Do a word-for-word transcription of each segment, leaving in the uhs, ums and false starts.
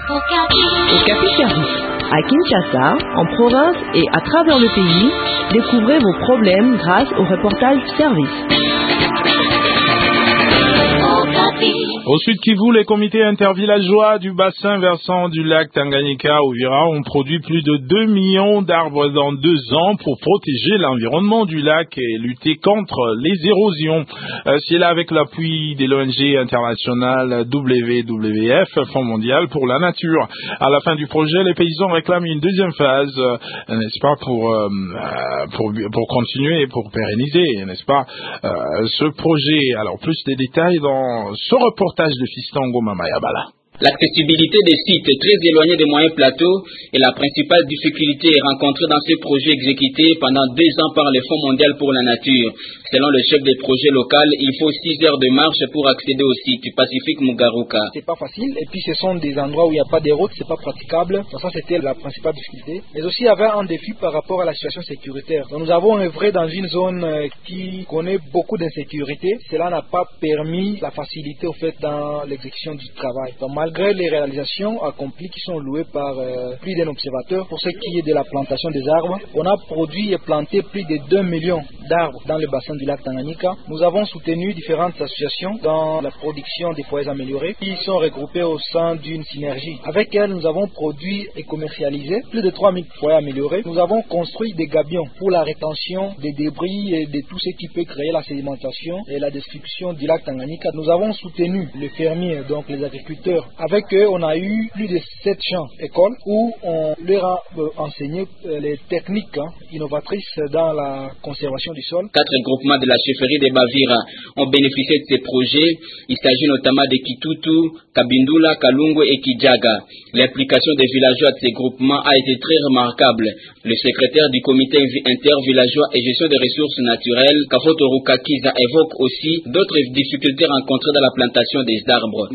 Okapi Service. À Kinshasa, en province et à travers le pays, découvrez vos problèmes grâce au reportage service. Au Sud Kivu, les comités intervillageois du bassin versant du lac Tanganyika Uvira ont produit plus de deux millions d'arbres dans deux ans pour protéger l'environnement du lac et lutter contre les érosions. Euh, C'est là avec l'appui de l'O N G internationale W W F, Fonds mondial pour la nature. À la fin du projet, les paysans réclament une deuxième phase, euh, n'est-ce pas, pour, euh, pour, pour continuer et pour pérenniser, n'est-ce pas, euh, ce projet. Alors, plus de détails dans ce reportage de Fiston Ngoma Mayabala. L'accessibilité des sites très éloignés des moyens plateaux est la principale difficulté rencontrée dans ce projet exécuté pendant deux ans par le Fonds mondial pour la nature. Selon le chef des projets local, il faut six heures de marche pour accéder au site. Pacifique Mugaruka. C'est pas facile, et puis ce sont des endroits où il n'y a pas de routes, c'est pas praticable. Donc ça c'était la principale difficulté. Mais aussi il y avait un défi par rapport à la situation sécuritaire. Donc nous avons œuvré dans une zone qui connaît beaucoup d'insécurité. Cela n'a pas permis la facilité au fait dans l'exécution du travail. Donc, malgré les réalisations accomplies qui sont louées par euh, plus d'un observateur, pour ce qui est de la plantation des arbres, on a produit et planté plus de deux millions d'arbres dans le bassin du lac Tanganyika. Nous avons soutenu différentes associations dans la production des foyers améliorés qui sont regroupées au sein d'une synergie. Avec elles, nous avons produit et commercialisé plus de trois mille foyers améliorés. Nous avons construit des gabions pour la rétention des débris et de tout ce qui peut créer la sédimentation et la destruction du lac Tanganyika. Nous avons soutenu les fermiers, donc les agriculteurs. Avec eux, on a eu plus de sept champs écoles où on leur a euh, enseigné euh, les techniques hein, innovatrices dans la conservation du sol. Quatre groupements de la chefferie de Bavira ont bénéficié de ces projets. Il s'agit notamment de Kitutu, Kabindula, Kalungu et Kijaga. L'implication des villageois de ces groupements a été très remarquable. Le secrétaire du comité intervillageois et gestion des ressources naturelles, Kafoto Rukakiza, évoque aussi d'autres difficultés rencontrées dans la plantation des arbres.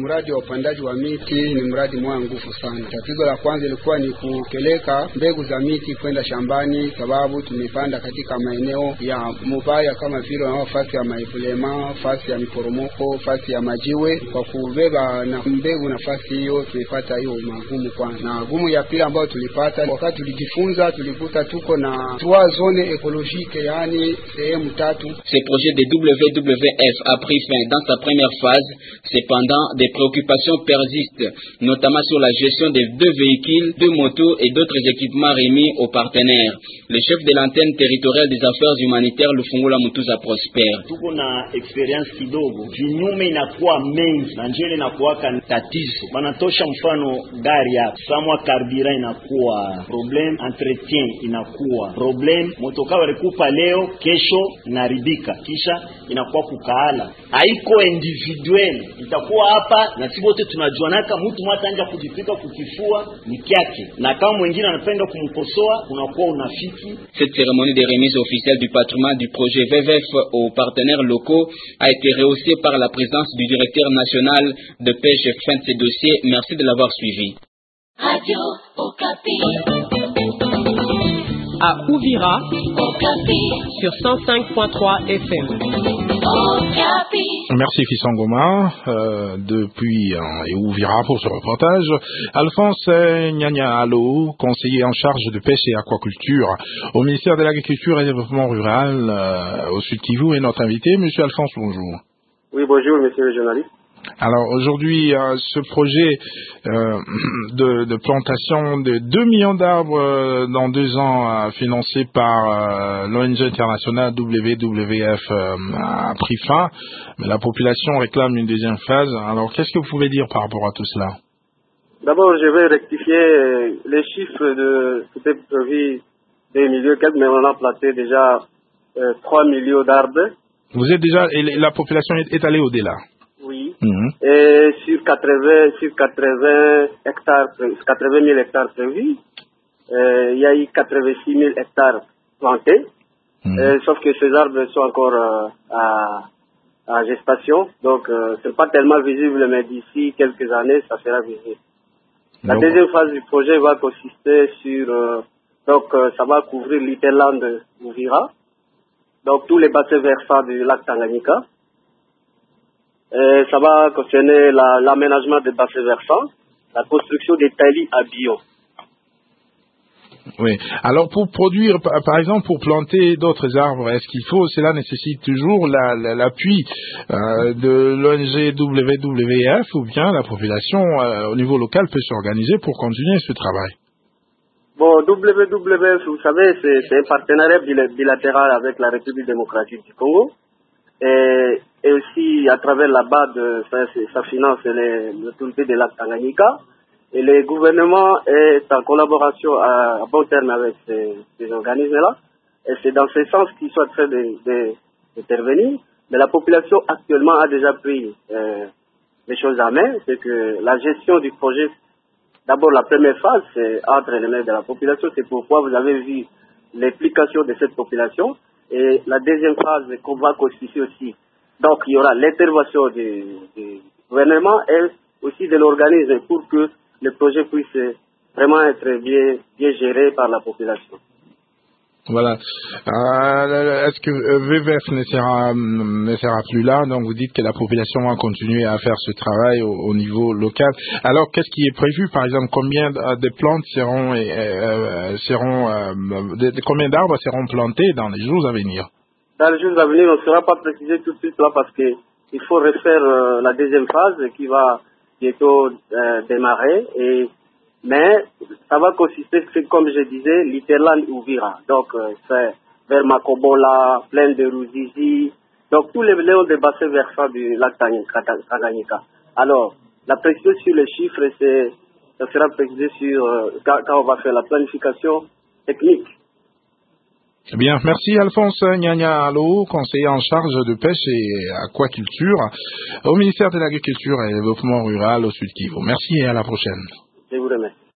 Miti ni mradi mwa nguvu sana. Tatizo la kwanza ilikuwa ni kupeleka mbegu za miti kwenda shambani, sababu tumepanda katika maeneo ya mubaya kama vile nafasi ya maipulema, nafasi ya miporomoko, nafasi ya majiwe. Kwa kubeba na mbegu nafasi hiyo tulipata hiyo magumu kwanza. Na gumu ya pili ambayo tulipata wakati tulijifunza, tulikuta tuko na trois zones écologiques, yani sehemu tatu. Ce projet de W W F a pris fin dans sa première phase. Cependant, des préoccupations persistent, notamment sur la gestion des deux véhicules, deux motos et d'autres équipements remis aux partenaires. Le chef de l'antenne territoriale des affaires humanitaires, Lufungula Mutuza Prosper. Tuko na experience kidogo, vinyume inakuwa mengi na njele inakuwa tatizo. Banatosha mfano gari ya samwa karbira inakuwa problem, entretien inakuwa problem, motoka walikupa leo, kesho inaribika, kisha inakuwa kukaala. Haiko individuel, itakuwa hapa na sisi wote tunajuanaka, mtu mwata anja kujipika kukifua ni kyake, na kama mwingine anapenda kumkosoa unakuwa unafiki. Cette cérémonie de remise officielle du patrimoine du projet V V F aux partenaires locaux a été rehaussée par la présence du directeur national de pêche. Fin de ce dossier, merci de l'avoir suivi. Radio Okapi. À Uvira, Okapi. Sur cent cinq point trois F M. Okapi. Merci Fissangoma euh, depuis euh, Uvira pour ce reportage. Alphonse Nyanya Allo, conseiller en charge de pêche et aquaculture au ministère de l'Agriculture et du Développement Rural euh, au Sud Kivu, est notre invité. Monsieur Alphonse, bonjour. Oui, bonjour monsieur le journaliste. Alors aujourd'hui, euh, ce projet euh, de, de plantation de deux millions d'arbres euh, dans deux ans, euh, financé par euh, l'O N G internationale W W F, euh, a pris fin, mais la population réclame une deuxième phase. Alors qu'est-ce que vous pouvez dire par rapport à tout cela? D'abord, je vais rectifier les chiffres de c'était prévu deux millions quelques, mais on a planté déjà euh, trois millions d'arbres. Vous êtes déjà, et la population est, est allée au-delà? Oui. Mmh. Et sur quatre-vingts, sur quatre-vingts hectares, quatre-vingt mille hectares prévus, euh, il y a eu quatre-vingt-six mille hectares plantés. Mmh. Euh, sauf que ces arbres sont encore euh, à, à gestation, donc euh, c'est pas tellement visible, mais d'ici quelques années, ça sera visible. La donc, deuxième phase du projet va consister sur, euh, donc euh, ça va couvrir l'Iterland Uvira, donc tous les bassins versants du lac Tanganyika. Et ça va concerner la, l'aménagement des bassins versants, la construction des talis à bio. Oui. Alors pour produire, par exemple, pour planter d'autres arbres, est-ce qu'il faut, cela nécessite toujours la, la, l'appui euh, de l'O N G W W F ou bien la population euh, au niveau local peut s'organiser pour continuer ce travail? Bon, W W F, vous savez, c'est, c'est un partenariat bilatéral avec la République démocratique du Congo et, et aussi à travers la B A D, ça, ça finance les, l'autorité de lac Tanganyika. Et le gouvernement est en collaboration à, à bon terme avec ces, ces organismes-là. Et c'est dans ce sens qu'ils sont en train d'intervenir. Mais la population actuellement a déjà pris euh, les choses en main. C'est que la gestion du projet, d'abord la première phase, c'est entre les mains de la population. C'est pourquoi vous avez vu l'implication de cette population. Et la deuxième phase qu'on va constituer aussi. Donc il y aura l'intervention du, du gouvernement et aussi de l'organisme pour que le projet puisse vraiment être bien, bien géré par la population. Voilà. Euh, est-ce que V V F ne sera, ne sera plus là? Donc vous dites que la population va continuer à faire ce travail au, au niveau local. Alors qu'est-ce qui est prévu? Par exemple, combien de plantes seront, euh, seront euh, de, de, combien d'arbres seront plantés dans les jours à venir? Dans les jours à venir, on ne sera pas précisé tout de suite là parce que il faut refaire euh, la deuxième phase qui va bientôt euh, démarrer, et, mais ça va consister, comme je disais, Litterland Ouvira. Donc, euh, c'est vers Makobola, plein de Ruzizi, donc tous les léons des bassins versants du lac Tanganyika. Alors, la précision sur les chiffres, c'est, ça sera précisé sur, euh, quand, quand on va faire la planification technique. Eh bien, merci Alphonse Nyanya Allo, conseiller en charge de pêche et aquaculture au ministère de l'Agriculture et du Développement Rural au Sud Kivu. Merci et à la prochaine. Je vous remercie.